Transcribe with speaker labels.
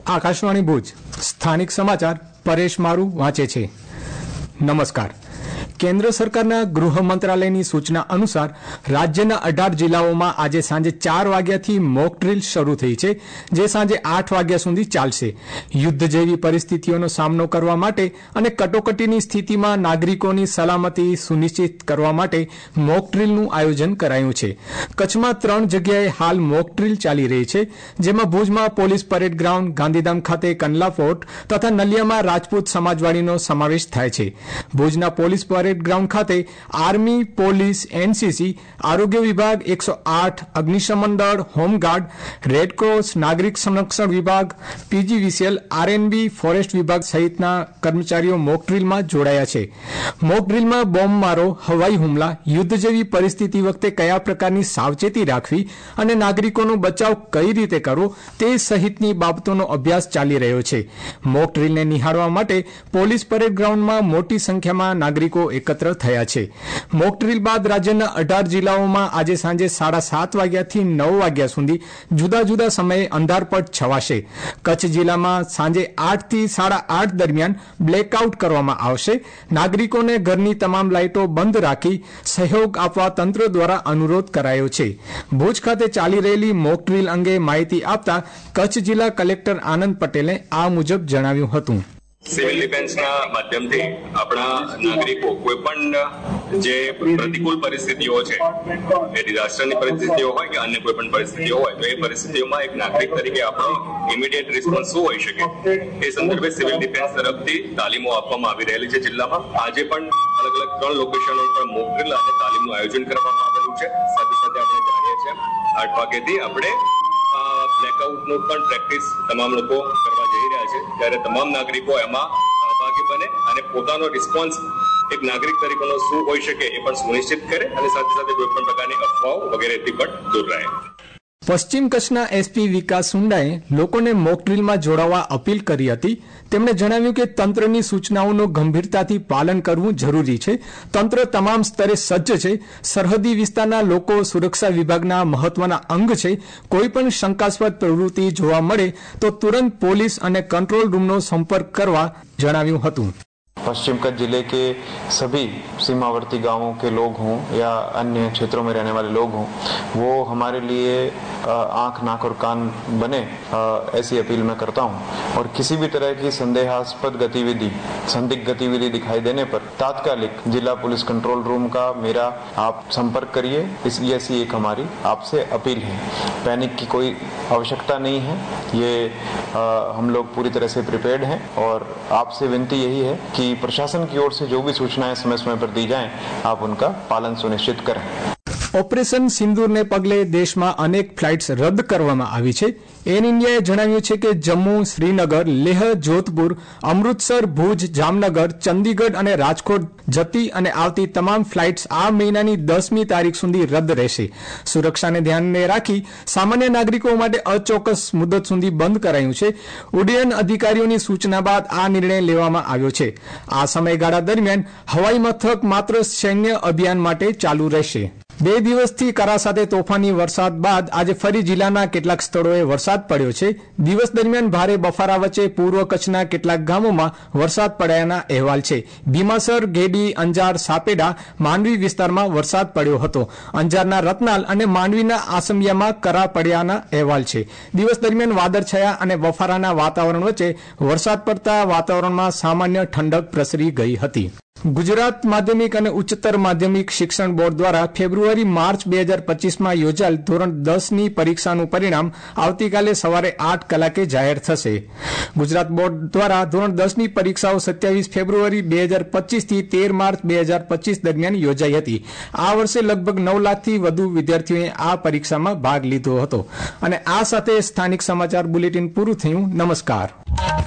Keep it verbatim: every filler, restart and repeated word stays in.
Speaker 1: આકાશવાણી ભુજ સ્થાનિક સમાચાર પરેશ મારુ વાંચે છે। નમસ્કાર। કેન્દ્ર સરકારના ગૃહ મંત્રાલયની સૂચના અનુસાર રાજ્યના અઢાર જિલ્લાઓમાં આજે સાંજે ચાર વાગ્યાથી મોક ડ્રીલ શરૂ થઈ છે, જે સાંજે આઠ વાગ્યા સુધી ચાલશે। યુદ્ધ જેવી પરિસ્થિતિઓનો સામનો કરવા માટે અને કટોકટીની સ્થિતિમાં નાગરિકોની સલામતી સુનિશ્ચિત કરવા માટે મોક ડ્રીલનું આયોજન કરાયું છે। કચ્છમાં ત્રણ જગ્યાએ હાલ મોક ડ્રીલ ચાલી રહી છે, જેમાં ભુજમાં પોલીસ પરેડ ગ્રાઉન્ડ, ગાંધીધામ ખાતે કંડલા ફોર્ટ તથા નલિયામાં રાજપૂત સમાજવાડીનો સમાવેશ થાય છે। ભુજના પોલીસ પરેડ ગ્રાઉન્ડ ખાતે આર્મી, પોલીસ, એનસીસી, આરોગ્ય વિભાગ, એકસો આઠ, અગ્નિશમન દળ, હોમગાર્ડ, રેડક્રોસ, નાગરિક સંરક્ષણ વિભાગ, પીજીવીસીએલ, આરએનબી, ફોરેસ્ટ વિભાગ સહિતના કર્મચારીઓ મોક ડ્રીલમાં જોડાયા છે। મોક ડ્રીલમાં બોમ્બમારો, હવાઈ હુમલા, યુદ્ધ જેવી પરિસ્થિતિ વખતે કયા પ્રકારની સાવચેતી રાખવી અને નાગરિકોનો બચાવ કઈ રીતે કરવો તે સહિતની બાબતોનો અભ્યાસ ચાલી રહ્યો છે। મોક ડ્રીલને નિહાળવા માટે પોલીસ પરેડ ગ્રાઉન્ડમાં મોટી સંખ્યામાં નાગરિકો એકત્ર થયા છે। મોક ડ્રીલ બાદ રાજ્યના અઢાર જિલ્લાઓમાં આજે સાંજે સાડા સાત વાગ્યાથી નવ વાગ્યા સુધી જુદા જુદા સમયે અંધારપટ છવાશે। કચ્છ જિલ્લામાં સાંજે આઠ થી સાડા આઠ દરમિયાન બ્લેકઆઉટ કરવામાં આવશે। નાગરિકોને ઘરની તમામ લાઇટો બંધ રાખી સહયોગ આપવા તંત્ર દ્વારા અનુરોધ કરાયો છે। ભુજ ખાતે ચાલી રહેલી મોક ડ્રીલ અંગે માહિતી આપતા કચ્છ જિલ્લા કલેક્ટર આનંદ પટેલે આ મુજબ જણાવ્યું હતું।
Speaker 2: સિવિલ ડિફેન્સના માધ્યમથી આપણા નાગરિકો કોઈ પણ જે પ્રતિકૂળ પરિસ્થિતિઓ છે, એ ડિઝાસ્ટરની પરિસ્થિતિઓ હોય કે અન્ય કોઈ પણ પરિસ્થિતિઓ હોય, તો એ પરિસ્થિતિઓમાં એક નાગરિક તરીકે આપણો ઇમિડિયેટ રિસ્પોન્સ શું હોઈ શકે, એ સંદર્ભે સિવિલ ડિફેન્સ તરફથી તાલીમો આપવામાં આવી રહેલી છે જિલ્લામાં। આજે પણ અલગ અલગ ત્રણ લોકેશનો પર મોક ડ્રીલ અને તાલીમનું આયોજન કરવામાં આવેલું છે। સાથે સાથે આપણે જાણીએ છીએ આઠ વાગ્યાથી આપણે બ્લેકઆઉટનું પણ પ્રેક્ટિસ તમામ લોકો કરવા જઈ રહ્યા છે, ત્યારે તમામ નાગરિકો એમાં સહભાગી બને અને પોતાનો રિસ્પોન્સ એક નાગરિક તરીકેનો શું હોઈ શકે એ પણ સુનિશ્ચિત કરે અને સાથે સાથે કોઈ પણ પ્રકારની અફવાઓ વગેરેથી પણ દૂર રહે।
Speaker 1: પશ્ચિમ કચ્છના એસપી વિકાસ સુંડાએ લોકોને મોક ડ્રીલમાં જોડાવા અપીલ કરી હતી। તેમણે જણાવ્યું કે તંત્રની સૂચનાઓનું ગંભીરતાથી પાલન કરવું જરૂરી છે। તંત્ર તમામ સ્તરે સજ્જ છે। સરહદી વિસ્તારના લોકો સુરક્ષા વિભાગના મહત્વના અંગ છે। કોઈ પણ શંકાસ્પદ પ્રવૃત્તિ જોવા મળે તો તુરંત પોલીસ અને કંટ્રોલ રૂમનો સંપર્ક કરવા જણાવ્યું હતું।
Speaker 3: पश्चिम कच्छ जिले के सभी सीमावर्ती गांवों के लोग हों या अन्य क्षेत्रों में रहने वाले लोग हों, वो हमारे लिए आंख, नाक और कान बने, ऐसी अपील मैं करता हूं। और किसी भी तरह की संदेहास्पद गतिविधि, संदिग्ध गतिविधि दिखाई देने पर तात्कालिक जिला पुलिस कंट्रोल रूम का मेरा आप संपर्क करिए, इस ऐसी एक हमारी आपसे अपील है। पैनिक की कोई आवश्यकता नहीं है, ये आ, हम लोग पूरी तरह से प्रिपेयर्ड हैं और आपसे विनती यही है कि प्रशासन की ओर से जो भी सूचनाएं समय समय पर दी जाएं, आप उनका पालन सुनिश्चित करें।
Speaker 1: ઓપરેશન સિંદૂરને પગલે દેશમાં અનેક ફ્લાઇટ્સ રદ કરવામાં આવી છે। એર ઇન્ડિયાએ જણાવ્યું છે કે જમ્મુ, શ્રીનગર, લેહ, જોધપુર, અમૃતસર, ભુજ, જામનગર, ચંદીગઢ અને રાજકોટ જતી અને આવતી તમામ ફ્લાઇટ્સ આ મહિનાની દસમી તારીખ સુધી રદ રહેશે। સુરક્ષાને ધ્યાને રાખી સામાન્ય નાગરિકો માટે અચોક્કસ મુદત સુધી બંધ કરાયું છે। ઉડ્ડયન અધિકારીઓની સૂચના બાદ આ નિર્ણય લેવામાં આવ્યો છે। આ સમયગાળા દરમિયાન હવાઈ મથક માત્ર સૈન્ય અભિયાન માટે ચાલુ રહેશે। બે દિવસથી કરા સાથે તોફાની વરસાદ બાદ આજે ફરી જિલ્લાના કેટલાક સ્થળોએ વરસાદ પડ્યો છે। દિવસ દરમિયાન ભારે બફારા વચ્ચે પૂર્વ કચ્છના કેટલાક ગામોમાં વરસાદ પડ્યાના અહેવાલ છે। ભીમાસર, ગેડી, અંજાર, સાપેડા, માંડવી વિસ્તારમાં વરસાદ પડ્યો હતો। અંજારના રતનાલ અને માંડવીના આસમિયામાં કરા પડ્યાના અહેવાલ છે। દિવસ દરમિયાન વાદળછાયા અને બફારાના વાતાવરણ વચ્ચે વરસાદ પડતા વાતાવરણમાં સામાન્ય ઠંડક પ્રસરી ગઈ હતી। ગુજરાત માધ્યમિક અને ઉચ્ચતર માધ્યમિક શિક્ષણ બોર્ડ દ્વારા ફેબ્રુઆરી માર્ચ બે હજાર પચીસમાં યોજાયેલ ધોરણ દસની પરીક્ષાનું પરિણામ આવતીકાલે સવારે આઠ કલાકે જાહેર થશે। ગુજરાત બોર્ડ દ્વારા ધોરણ દસની પરીક્ષાઓ સત્યાવીસ ફેબ્રુઆરી બે હજાર પચીસથી તેર માર્ચ બે હજાર પચીસ દરમિયાન યોજાઈ હતી। આ વર્ષે લગભગ નવ લાખથી વધુ વિદ્યાર્થીઓએ આ પરીક્ષામાં ભાગ લીધો હતો। અને આ સાથે સ્થાનિક સમાચાર બુલેટિન પૂરું થયું। નમસ્કાર।